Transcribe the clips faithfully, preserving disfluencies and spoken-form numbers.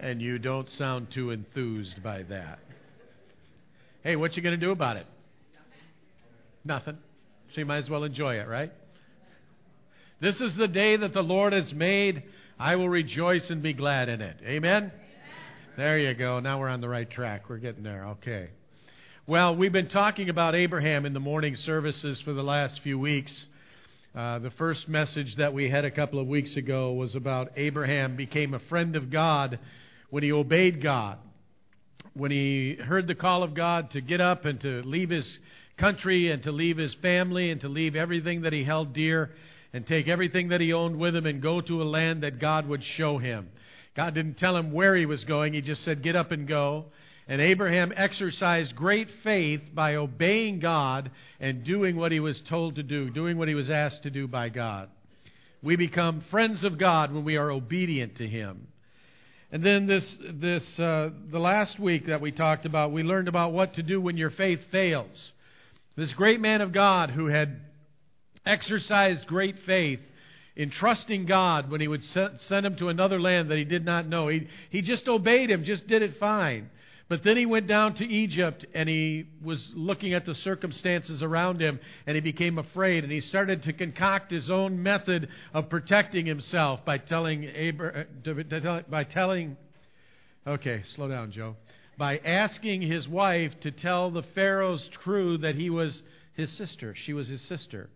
and you don't sound too enthused by that. Hey, what you going to do about it? Nothing. So you might as well enjoy it, right? This is the day that the Lord has made. I will rejoice and be glad in it. Amen? Amen? There you go. Now we're on the right track. We're getting there. Okay. Well, we've been talking about Abraham in the morning services for the last few weeks. Uh, the first message that we had a couple of weeks ago was about Abraham became a friend of God when he obeyed God. When he heard the call of God to get up and to leave his country and to leave his family and to leave everything that he held dear and take everything that he owned with him and go to a land that God would show him. God didn't tell him where he was going. He just said, get up and go. And Abraham exercised great faith by obeying God and doing what he was told to do, doing what he was asked to do by God. We become friends of God when we are obedient to Him. And then this, this, uh, the last week that we talked about, we learned about what to do when your faith fails. This great man of God who had exercised great faith in trusting God when He would send him to another land that he did not know. He, he just obeyed Him, just did it fine. But then he went down to Egypt and he was looking at the circumstances around him and he became afraid and he started to concoct his own method of protecting himself by telling Abra- by telling okay, slow down, Joe. By asking his wife to tell the Pharaoh's crew that he was his sister. She was his sister.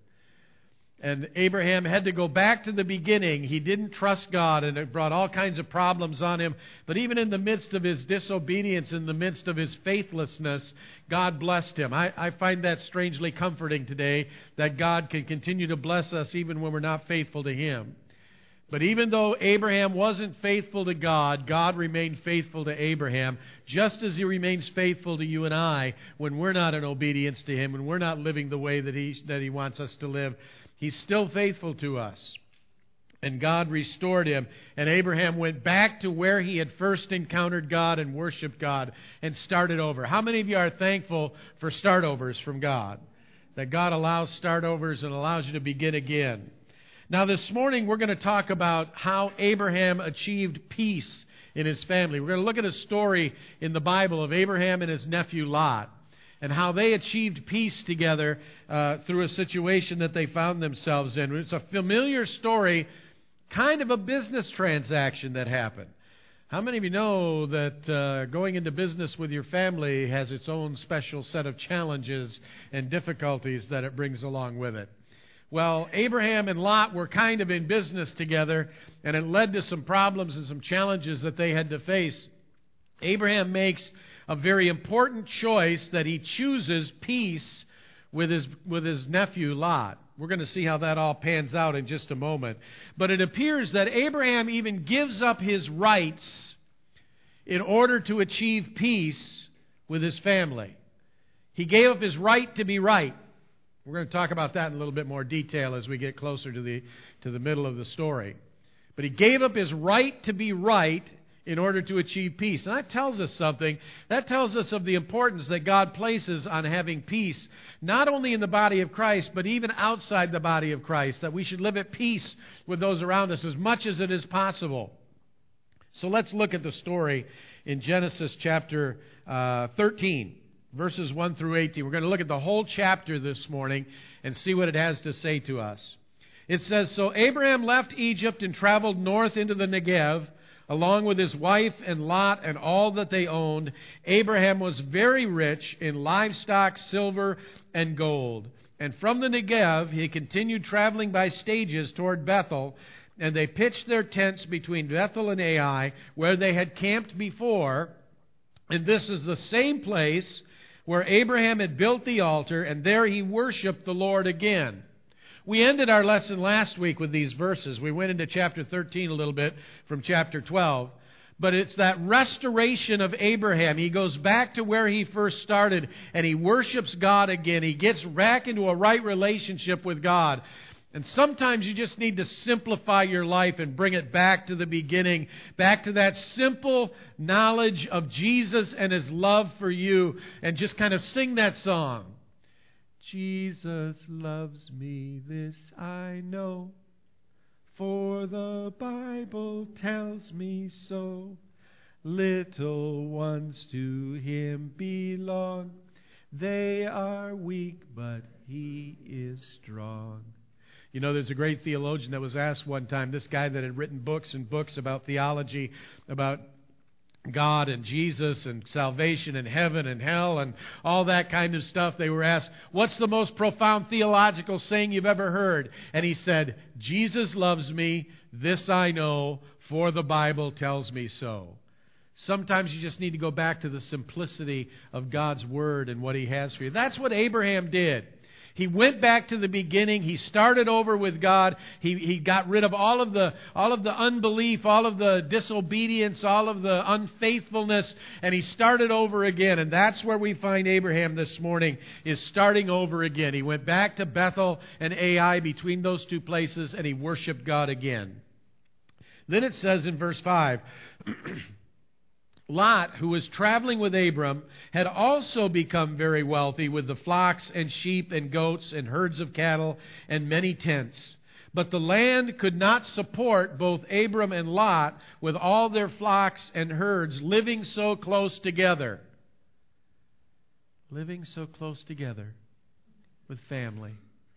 And Abraham had to go back to the beginning. He didn't trust God, and it brought all kinds of problems on him. But even in the midst of his disobedience, in the midst of his faithlessness, God blessed him. I, I find that strangely comforting today, that God can continue to bless us even when we're not faithful to Him. But even though Abraham wasn't faithful to God, God remained faithful to Abraham, just as He remains faithful to you and I when we're not in obedience to Him, when we're not living the way that He, that He wants us to live. He's still faithful to us. And God restored him. And Abraham went back to where he had first encountered God and worshiped God and started over. How many of you are thankful for startovers from God? That God allows startovers and allows you to begin again. Now this morning we're going to talk about how Abraham achieved peace in his family. We're going to look at a story in the Bible of Abraham and his nephew Lot, and how they achieved peace together uh, through a situation that they found themselves in. It's a familiar story, kind of a business transaction that happened. How many of you know that uh, going into business with your family has its own special set of challenges and difficulties that it brings along with it? Well, Abraham and Lot were kind of in business together, and it led to some problems and some challenges that they had to face. Abraham makes a very important choice, that he chooses peace with his with his nephew Lot. We're going to see how that all pans out in just a moment. But it appears that Abraham even gives up his rights in order to achieve peace with his family. He gave up his right to be right. We're going to talk about that in a little bit more detail as we get closer to the to the middle of the story. But he gave up his right to be right in order to achieve peace. And that tells us something. That tells us of the importance that God places on having peace, not only in the body of Christ, but even outside the body of Christ, that we should live at peace with those around us as much as it is possible. So let's look at the story in Genesis chapter uh, thirteen, verses one through eighteen. We're going to look at the whole chapter this morning and see what it has to say to us. It says, "So Abraham left Egypt and traveled north into the Negev, along with his wife and Lot and all that they owned. Abraham was very rich in livestock, silver, and gold. And from the Negev he continued traveling by stages toward Bethel, and they pitched their tents between Bethel and Ai, where they had camped before. And this is the same place where Abraham had built the altar, and there he worshiped the Lord again." We ended our lesson last week with these verses. We went into chapter thirteen a little bit from chapter twelve. But it's that restoration of Abraham. He goes back to where he first started and he worships God again. He gets back into a right relationship with God. And sometimes you just need to simplify your life and bring it back to the beginning, back to that simple knowledge of Jesus and His love for you, and just kind of sing that song. Jesus loves me, this I know, for the Bible tells me so. little ones to Him belong. They are weak, but He is strong. You know, there's a great theologian that was asked one time, this guy that had written books and books about theology, about God and Jesus and salvation and heaven and hell and all that kind of stuff. They were asked, what's the most profound theological saying you've ever heard? And he said, Jesus loves me, this I know, for the Bible tells me so. Sometimes you just need to go back to the simplicity of God's Word and what He has for you. That's what Abraham did. He went back to the beginning. He started over with God. He he got rid of all of the all of the unbelief, all of the disobedience, all of the unfaithfulness, and he started over again. And that's where we find Abraham this morning, is starting over again. He went back to Bethel and Ai, between those two places, and he worshiped God again. Then it says in verse five, Lot, who was traveling with Abram, had also become very wealthy with the flocks and sheep and goats and herds of cattle and many tents. But the land could not support both Abram and Lot with all their flocks and herds living so close together. Living so close together with family.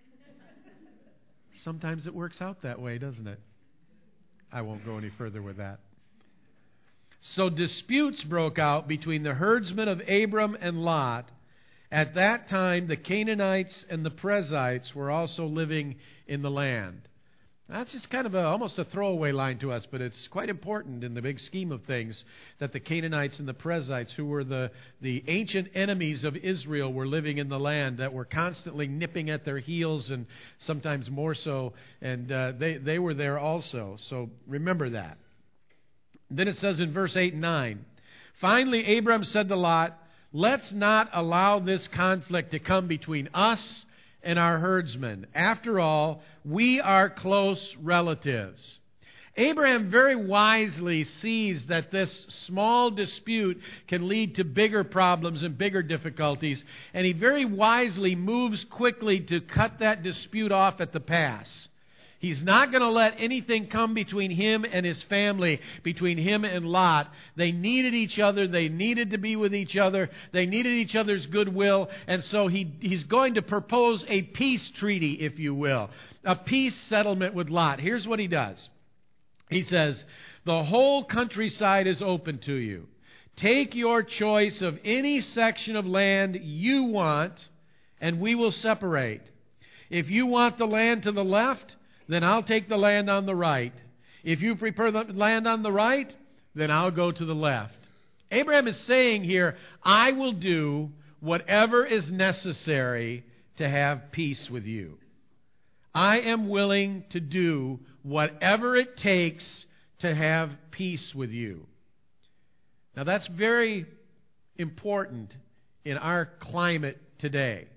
Sometimes it works out that way, doesn't it? I won't go any further with that. So disputes broke out between the herdsmen of Abram and Lot. At that time, the Canaanites and the Perizzites were also living in the land. That's just kind of a, almost a throwaway line to us, but it's quite important in the big scheme of things that the Canaanites and the Perizzites, who were the, the ancient enemies of Israel, were living in the land, that were constantly nipping at their heels, and sometimes more so, and uh, they, they were there also. So remember that. Then it says in verse eight and nine, finally Abram said to Lot, let's not allow this conflict to come between us and our herdsmen. After all, we are close relatives. Abraham very wisely sees that this small dispute can lead to bigger problems and bigger difficulties, and he very wisely moves quickly to cut that dispute off at the pass. He's not going to let anything come between him and his family, between him and Lot. They needed each other. They needed to be with each other. They needed each other's goodwill. And so he, he's going to propose a peace treaty, if you will, a peace settlement with Lot. Here's what he does. He says, the whole countryside is open to you. Take your choice of any section of land you want, and we will separate. If you want the land to the left, then I'll take the land on the right. If you prefer the land on the right, then I'll go to the left. Abraham is saying here, I will do whatever is necessary to have peace with you. I am willing to do whatever it takes to have peace with you. Now that's very important in our climate today.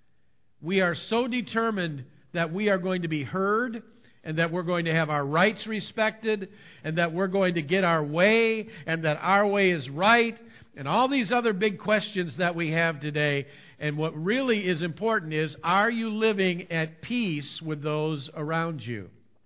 We are so determined that we are going to be heard, and that we're going to have our rights respected, and that we're going to get our way, and that our way is right, and all these other big questions that we have today. And what really is important is, are you living at peace with those around you?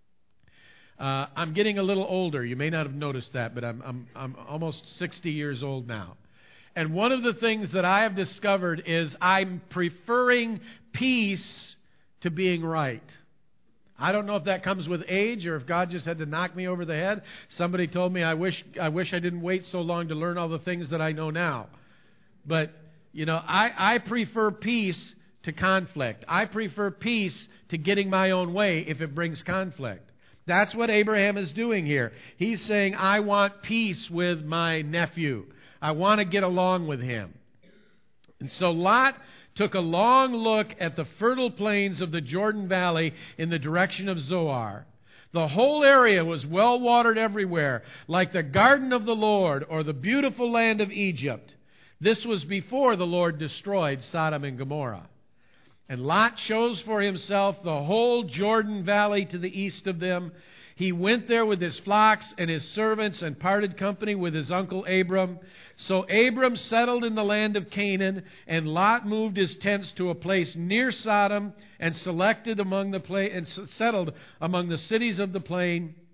Uh, I'm getting a little older. You may not have noticed that, but I'm, I'm, I'm almost sixty years old now. And one of the things that I have discovered is I'm preferring peace to being right. I don't know if that comes with age or if God just had to knock me over the head. Somebody told me I wish I wish I didn't wait so long to learn all the things that I know now. But, you know, I, I prefer peace to conflict. I prefer peace to getting my own way if it brings conflict. That's what Abraham is doing here. He's saying, I want peace with my nephew. I want to get along with him. And so Lot took a long look at the fertile plains of the Jordan Valley in the direction of Zoar. The whole area was well watered everywhere, like the garden of the Lord or the beautiful land of Egypt. This was before the Lord destroyed Sodom and Gomorrah. And Lot chose for himself the whole Jordan Valley to the east of them. He went there with his flocks and his servants and parted company with his uncle Abram. So Abram settled in the land of Canaan, and Lot moved his tents to a place near Sodom and selected among the pla- and settled among the cities of the plain.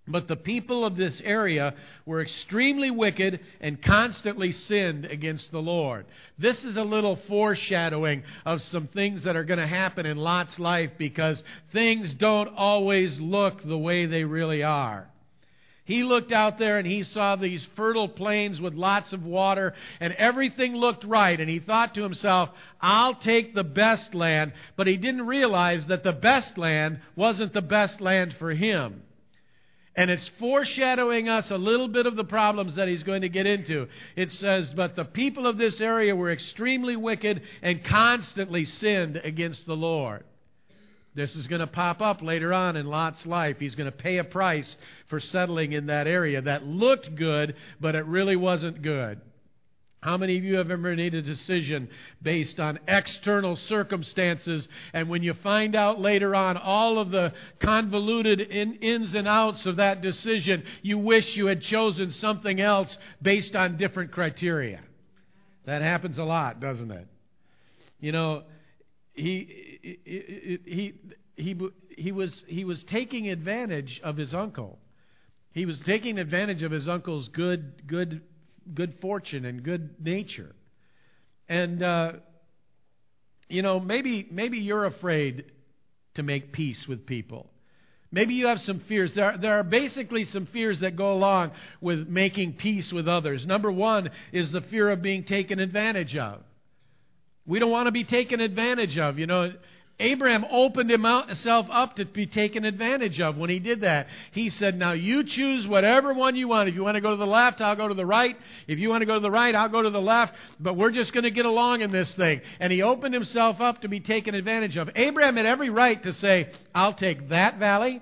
But the people of this area were extremely wicked and constantly sinned against the Lord. This is a little foreshadowing of some things that are going to happen in Lot's life, because things don't always look the way they really are. He looked out there and he saw these fertile plains with lots of water, and everything looked right. And he thought to himself, I'll take the best land. But he didn't realize that the best land wasn't the best land for him. And it's foreshadowing us a little bit of the problems that he's going to get into. It says, but the people of this area were extremely wicked and constantly sinned against the Lord. This is going to pop up later on in Lot's life. He's going to pay a price for settling in that area that looked good, but it really wasn't good. How many of you have ever made a decision based on external circumstances, and when you find out later on all of the convoluted in, ins and outs of that decision, you wish you had chosen something else based on different criteria? That happens a lot, doesn't it? You know, he he he he, he was he was taking advantage of his uncle. He was taking advantage of his uncle's good good. good fortune and good nature. And, uh, you know, maybe maybe you're afraid to make peace with people. Maybe you have some fears. There are, there are basically some fears that go along with making peace with others. Number one is the fear of being taken advantage of. We don't want to be taken advantage of. You know, Abraham opened himself up to be taken advantage of when he did that. He said, now you choose whatever one you want. If you want to go to the left, I'll go to the right. If you want to go to the right, I'll go to the left. But we're just going to get along in this thing. And he opened himself up to be taken advantage of. Abraham had every right to say, I'll take that valley.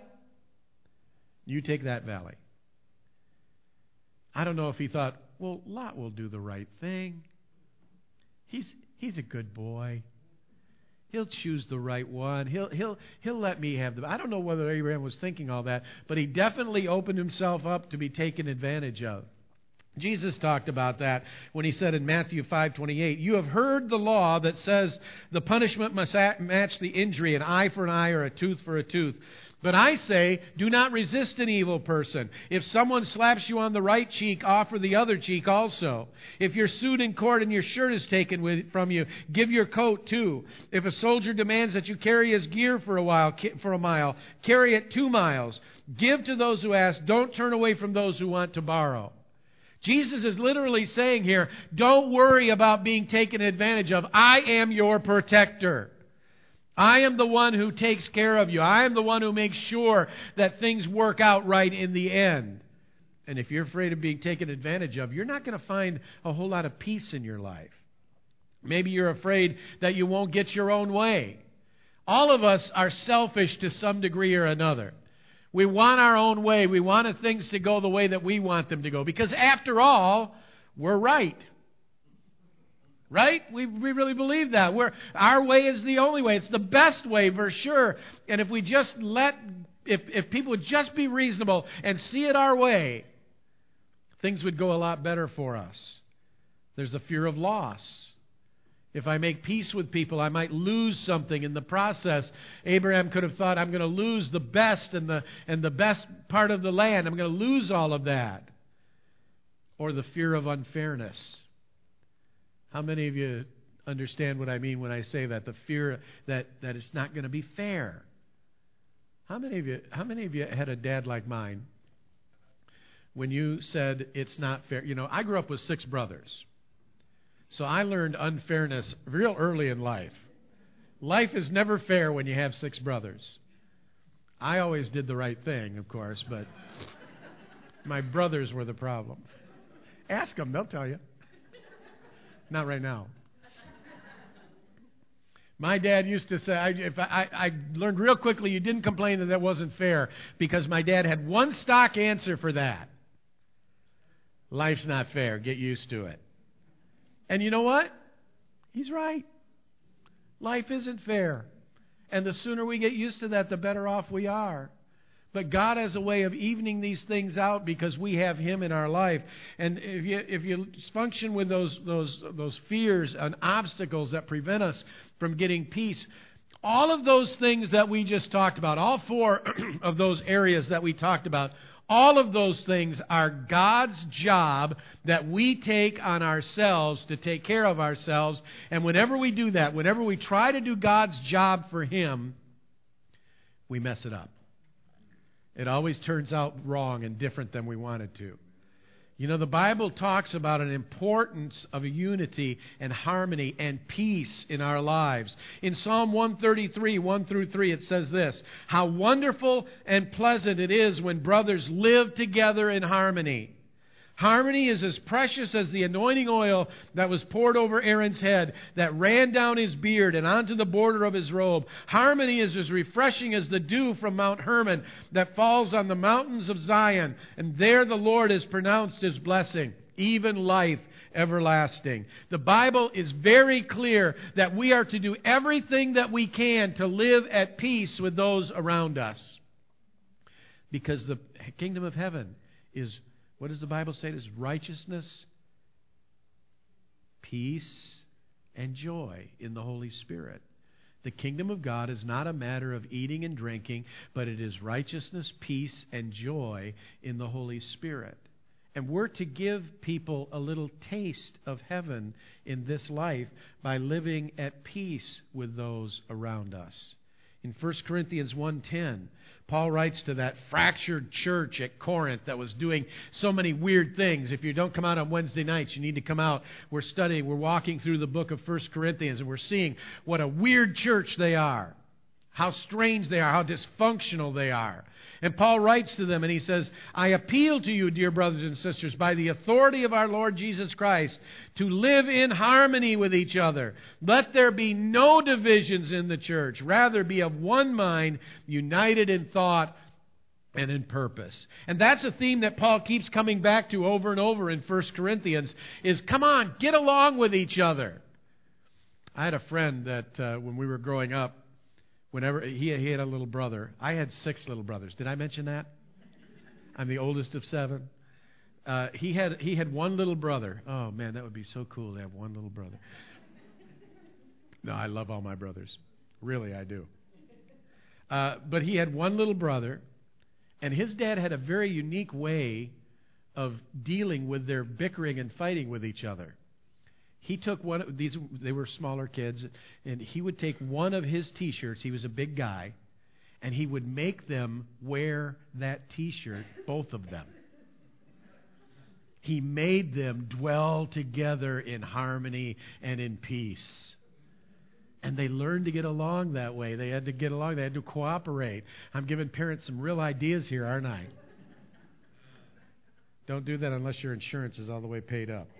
You take that valley. I don't know if he thought, well, Lot will do the right thing. He's, he's a good boy. He'll choose the right one. He'll he'll he'll let me have the. I don't know whether Abraham was thinking all that, but he definitely opened himself up to be taken advantage of. Jesus talked about that when he said in Matthew five twenty-eight, you have heard the law that says the punishment must match the injury, an eye for an eye or a tooth for a tooth. But I say, do not resist an evil person. If someone slaps you on the right cheek, offer the other cheek also. If you're sued in court and your shirt is taken with, from you, give your coat too. If a soldier demands that you carry his gear for a while, for a mile, carry it two miles. Give to those who ask. Don't turn away from those who want to borrow. Jesus is literally saying here, don't worry about being taken advantage of. I am your protector. I am the one who takes care of you. I am the one who makes sure that things work out right in the end. And if you're afraid of being taken advantage of, you're not going to find a whole lot of peace in your life. Maybe you're afraid that you won't get your own way. All of us are selfish to some degree or another. We want our own way. We want things to go the way that we want them to go. Because after all, we're right. Right? We we really believe that. We're, our way is the only way. It's the best way for sure. And if we just let, if, if people would just be reasonable and see it our way, things would go a lot better for us. There's the fear of loss. If I make peace with people, I might lose something in the process. Abraham could have thought, I'm going to lose the best and the, and the best part of the land. I'm going to lose all of that. Or the fear of unfairness. How many of you understand what I mean when I say that? The fear that, that it's not going to be fair. How many of you how many of you had a dad like mine when you said it's not fair? You know, I grew up with six brothers. So I learned unfairness real early in life. Life is never fair when you have six brothers. I always did the right thing, of course, but my brothers were the problem. Ask them, they'll tell you. Not right now. My dad used to say, I, if I, I learned real quickly you didn't complain that that wasn't fair, because my dad had one stock answer for that. Life's not fair. Get used to it. And you know what? He's right. Life isn't fair. And the sooner we get used to that, the better off we are. But God has a way of evening these things out because we have Him in our life. And if you if you function with those those those fears and obstacles that prevent us from getting peace, all of those things that we just talked about, all four of those areas that we talked about, All of those things are God's job that we take on ourselves to take care of ourselves. And whenever we do that, whenever we try to do God's job for Him, we mess it up. It always turns out wrong and different than we want it to. You know, the Bible talks about an importance of unity and harmony and peace in our lives. In Psalm one thirty-three, one through three, it says this: "How wonderful and pleasant it is when brothers live together in harmony. Harmony is as precious as the anointing oil that was poured over Aaron's head, that ran down his beard and onto the border of his robe. Harmony is as refreshing as the dew from Mount Hermon that falls on the mountains of Zion. And there the Lord has pronounced His blessing, even life everlasting." The Bible is very clear that we are to do everything that we can to live at peace with those around us. Because the kingdom of heaven is, what does the Bible say? It is righteousness, peace, and joy in the Holy Spirit. The kingdom of God is not a matter of eating and drinking, but it is righteousness, peace, and joy in the Holy Spirit. And we're to give people a little taste of heaven in this life by living at peace with those around us. In First Corinthians one ten, Paul writes to that fractured church at Corinth that was doing so many weird things. If you don't come out on Wednesday nights, you need to come out. We're studying, we're walking through the book of First Corinthians, and we're seeing what a weird church they are, how strange they are, how dysfunctional they are. And Paul writes to them and he says, "I appeal to you, dear brothers and sisters, by the authority of our Lord Jesus Christ, to live in harmony with each other. Let there be no divisions in the church. Rather, be of one mind, united in thought and in purpose." And that's a theme that Paul keeps coming back to over and over in First Corinthians, is come on, get along with each other. I had a friend that uh, when we were growing up, Whenever he, he had a little brother. I had six little brothers. Did I mention that? I'm the oldest of seven. Uh, he had he had one little brother. Oh, man, that would be so cool to have one little brother. No, I love all my brothers. Really, I do. Uh, but he had one little brother, and his dad had a very unique way of dealing with their bickering and fighting with each other. He took one of these, they were smaller kids, and he would take one of his T-shirts, he was a big guy, and he would make them wear that T-shirt, both of them. He made them dwell together in harmony and in peace. And they learned to get along that way. They had to get along, they had to cooperate. I'm giving parents some real ideas here, aren't I? Don't do that unless your insurance is all the way paid up.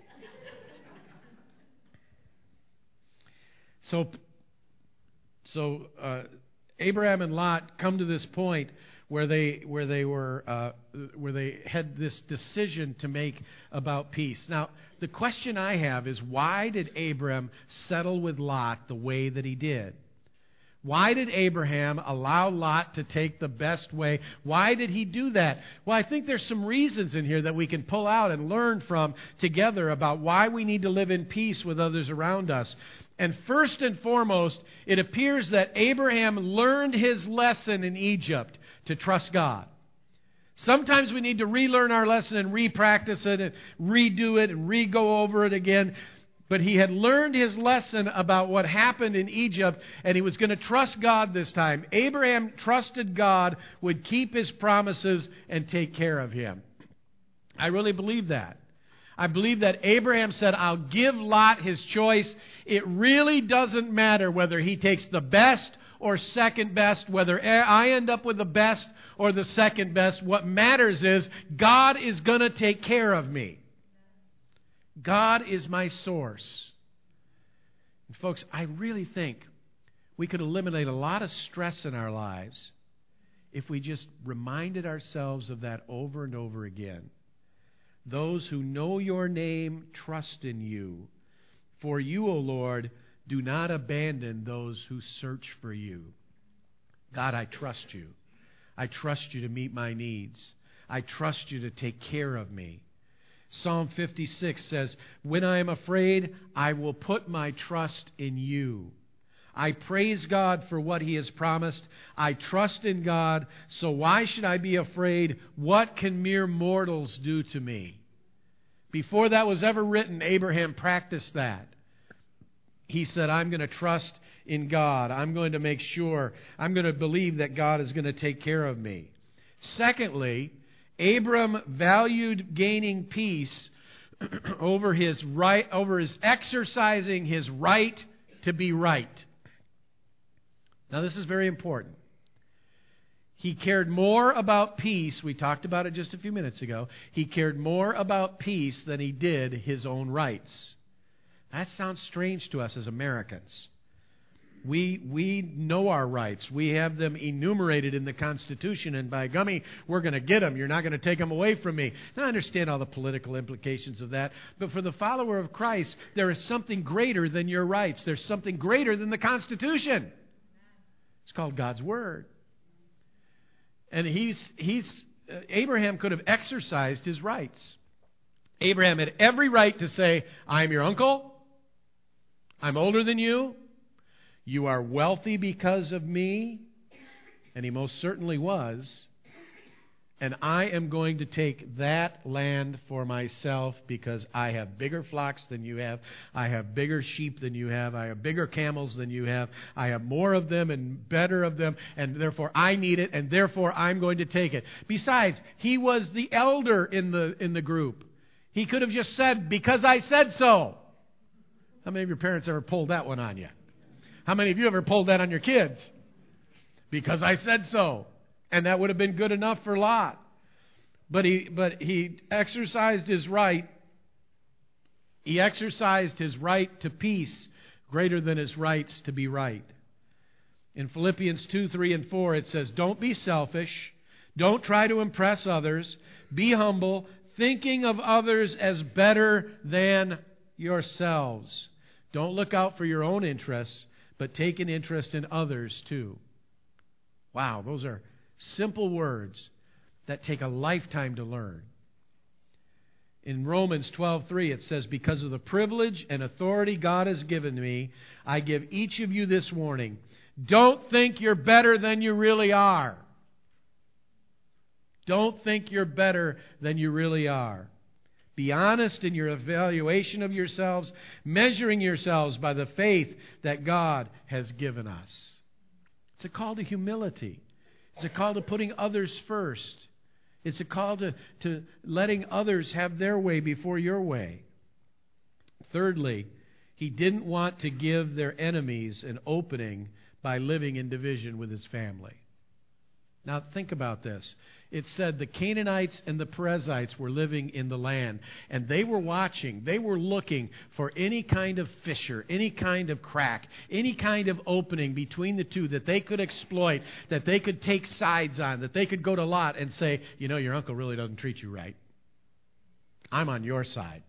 So, so uh, Abraham and Lot come to this point where they where they were uh, where they had this decision to make about peace. Now, the question I have is, why did Abraham settle with Lot the way that he did? Why did Abraham allow Lot to take the best way? Why did he do that? Well, I think there's some reasons in here that we can pull out and learn from together about why we need to live in peace with others around us. And first and foremost, it appears that Abraham learned his lesson in Egypt to trust God. Sometimes we need to relearn our lesson and re-practice it and redo it and re-go over it again. But he had learned his lesson about what happened in Egypt, and he was going to trust God this time. Abraham trusted God would keep His promises and take care of him. I really believe that. I believe that Abraham said, I'll give Lot his choice. It really doesn't matter whether he takes the best or second best, whether I end up with the best or the second best. What matters is God is going to take care of me. God is my source. And folks, I really think we could eliminate a lot of stress in our lives if we just reminded ourselves of that over and over again. Those who know your name trust in you. For you, O Lord, do not abandon those who search for you. God, I trust you. I trust you to meet my needs. I trust you to take care of me. Psalm fifty-six says, when I am afraid, I will put my trust in you. I praise God for what He has promised. I trust in God, so why should I be afraid? What can mere mortals do to me? Before that was ever written, Abraham practiced that. He said, I'm going to trust in God. I'm going to make sure, I'm going to believe that God is going to take care of me. Secondly, Abram valued gaining peace over his right, over his exercising his right to be right. Now, this is very important. He cared more about peace. We talked about it just a few minutes ago. He cared more about peace than he did his own rights. That sounds strange to us as Americans. We we know our rights. We have them enumerated in the Constitution, and by gummy, we're going to get them. You're not going to take them away from me. Now, I understand all the political implications of that, but for the follower of Christ, there is something greater than your rights. There's something greater than the Constitution. It's called God's Word. And he's he's uh, Abraham could have exercised his rights. Abraham had every right to say, I'm your uncle. I'm older than you. You are wealthy because of me. And he most certainly was. And I am going to take that land for myself because I have bigger flocks than you have. I have bigger sheep than you have. I have bigger camels than you have. I have more of them and better of them. And therefore I need it. And therefore I'm going to take it. Besides, he was the elder in the, in the group. He could have just said, because I said so. How many of your parents ever pulled that one on you? How many of you ever pulled that on your kids? Because I said so. And that would have been good enough for Lot. But he, but he exercised his right. He exercised his right to peace greater than his rights to be right. In Philippians two, three, and four, it says, don't be selfish. Don't try to impress others. Be humble, thinking of others as better than yourselves. Don't look out for your own interests, but take an interest in others too. Wow, those are simple words that take a lifetime to learn. In Romans twelve three, it says, because of the privilege and authority God has given me, I give each of you this warning. Don't think you're better than you really are. Don't think you're better than you really are. Be honest in your evaluation of yourselves, measuring yourselves by the faith that God has given us. It's a call to humility. It's a call to putting others first. It's a call to, to letting others have their way before your way. Thirdly, he didn't want to give their enemies an opening by living in division with his family. Now think about this. It said the Canaanites and the Perizzites were living in the land, and they were watching, they were looking for any kind of fissure, any kind of crack, any kind of opening between the two that they could exploit, that they could take sides on, that they could go to Lot and say, you know, your uncle really doesn't treat you right. I'm on your side.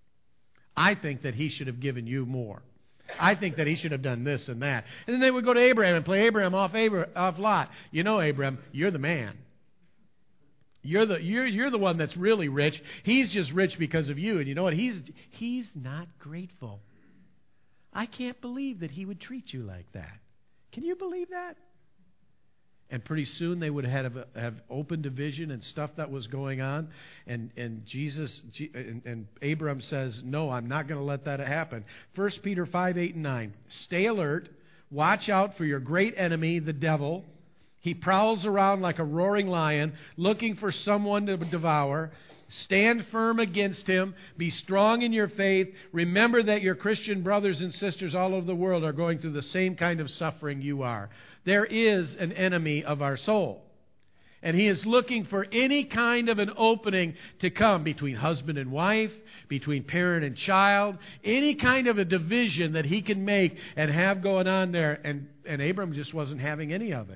I think that he should have given you more. I think that he should have done this and that. And then they would go to Abraham and play Abraham off, Abraham, off Lot. You know, Abraham, you're the man. You're the you're you're the one that's really rich. He's just rich because of you. And you know what? He's he's not grateful. I can't believe that he would treat you like that. Can you believe that? And pretty soon they would have have open division and stuff that was going on. And and Jesus and, and Abram says, no, I'm not going to let that happen. First Peter five, eight, and nine. Stay alert. Watch out for your great enemy, the devil. He prowls around like a roaring lion, looking for someone to devour. Stand firm against him. Be strong in your faith. Remember that your Christian brothers and sisters all over the world are going through the same kind of suffering you are. There is an enemy of our soul. And he is looking for any kind of an opening to come between husband and wife, between parent and child, any kind of a division that he can make and have going on there. And, and Abram just wasn't having any of it.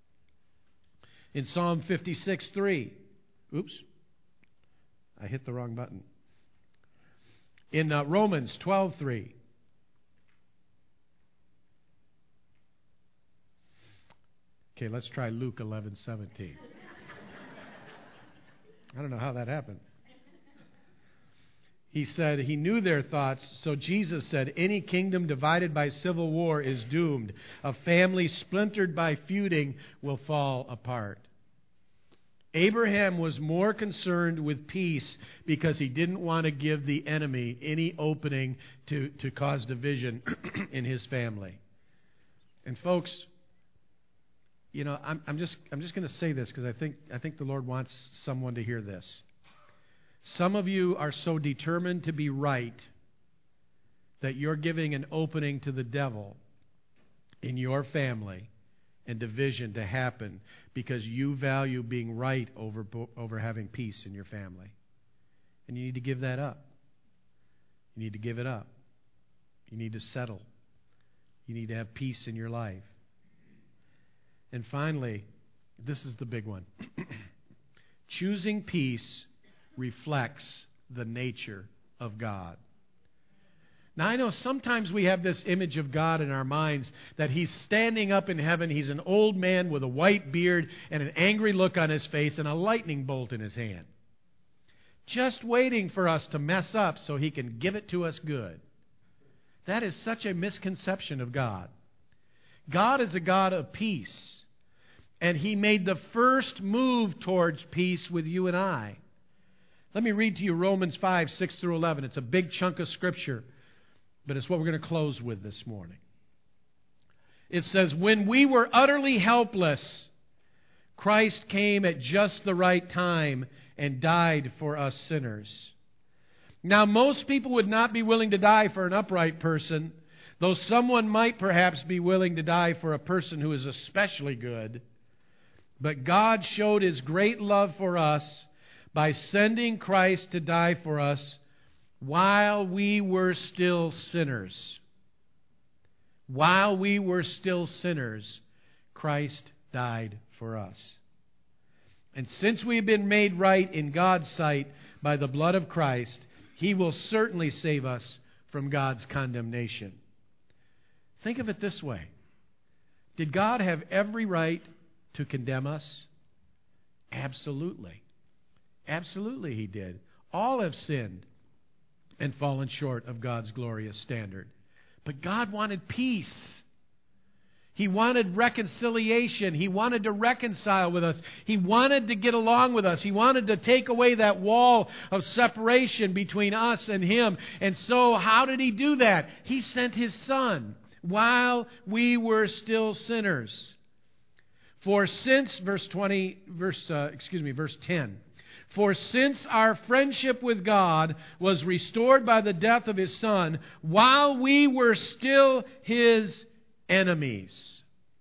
In Psalm fifty-six, three, oops, I hit the wrong button. In uh, Romans twelve, three, okay, let's try Luke eleven, seventeen. I don't know how that happened. He said he knew their thoughts, so Jesus said, any kingdom divided by civil war is doomed. A family splintered by feuding will fall apart. Abraham was more concerned with peace because he didn't want to give the enemy any opening to, to cause division in his family. And folks, you know, I'm, I'm just I'm just going to say this because I think I think the Lord wants someone to hear this. Some of you are so determined to be right that you're giving an opening to the devil in your family and division to happen because you value being right over, over having peace in your family. And you need to give that up. You need to give it up. You need to settle. You need to have peace in your life. And finally, this is the big one. Choosing peace reflects the nature of God. Now, I know sometimes we have this image of God in our minds that He's standing up in heaven. He's an old man with a white beard and an angry look on His face and a lightning bolt in His hand, just waiting for us to mess up so He can give it to us good. That is such a misconception of God. God is a God of peace, and He made the first move towards peace with you and I. Let me read to you Romans five, six through eleven. It's a big chunk of Scripture, but it's what we're going to close with this morning. It says, when we were utterly helpless, Christ came at just the right time and died for us sinners. Now, most people would not be willing to die for an upright person, though someone might perhaps be willing to die for a person who is especially good. But God showed His great love for us by sending Christ to die for us while we were still sinners. While we were still sinners, Christ died for us. And since we've been made right in God's sight by the blood of Christ, He will certainly save us from God's condemnation. Think of it this way. Did God have every right to condemn us? Absolutely. Absolutely He did. All have sinned and fallen short of God's glorious standard. But God wanted peace. He wanted reconciliation. He wanted to reconcile with us. He wanted to get along with us. He wanted to take away that wall of separation between us and Him. And so how did He do that? He sent His Son while we were still sinners. For since, verse twenty, verse uh, excuse me, verse ten. For since our friendship with God was restored by the death of His Son, while we were still His enemies.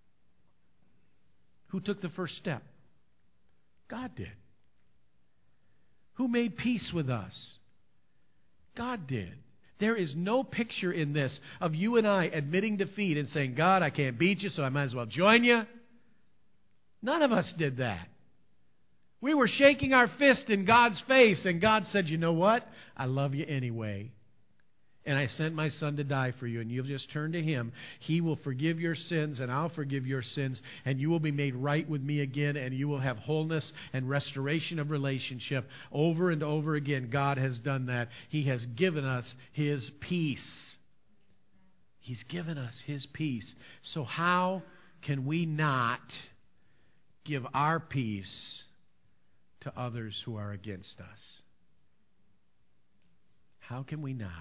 Who took the first step? God did. Who made peace with us? God did. There is no picture in this of you and I admitting defeat and saying, God, I can't beat you, so I might as well join you. None of us did that. We were shaking our fist in God's face, and God said, you know what? I love you anyway. And I sent my Son to die for you, and you'll just turn to Him. He will forgive your sins, and I'll forgive your sins, and you will be made right with me again, and you will have wholeness and restoration of relationship. Over and over again, God has done that. He has given us His peace. He's given us His peace. So how can we not give our peace to others who are against us? How can we not?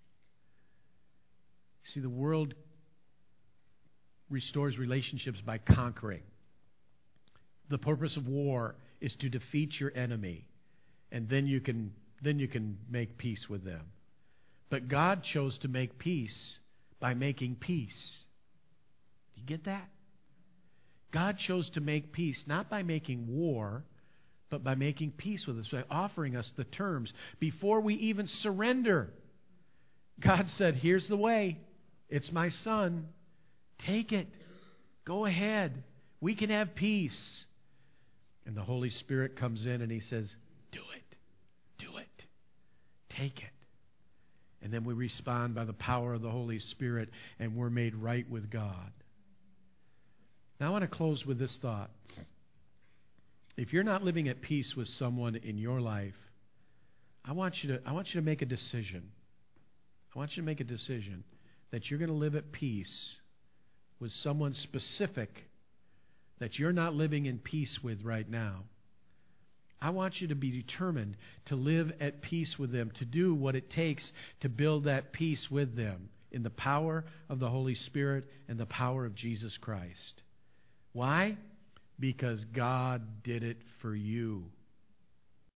See, the world restores relationships by conquering. The purpose of war is to defeat your enemy, and then you can then you can make peace with them. But God chose to make peace by making peace. Do you get that? God chose to make peace not by making war, but by making peace with us, by offering us the terms. Before we even surrender, God said, here's the way. It's my Son. Take it. Go ahead. We can have peace. And the Holy Spirit comes in and He says, do it. Do it. Take it. And then we respond by the power of the Holy Spirit, and we're made right with God. Now I want to close with this thought. If you're not living at peace with someone in your life, I want you to I want you to make a decision. I want you to make a decision that you're going to live at peace with someone specific that you're not living in peace with right now. I want you to be determined to live at peace with them, to do what it takes to build that peace with them in the power of the Holy Spirit and the power of Jesus Christ. Why? Because God did it for you.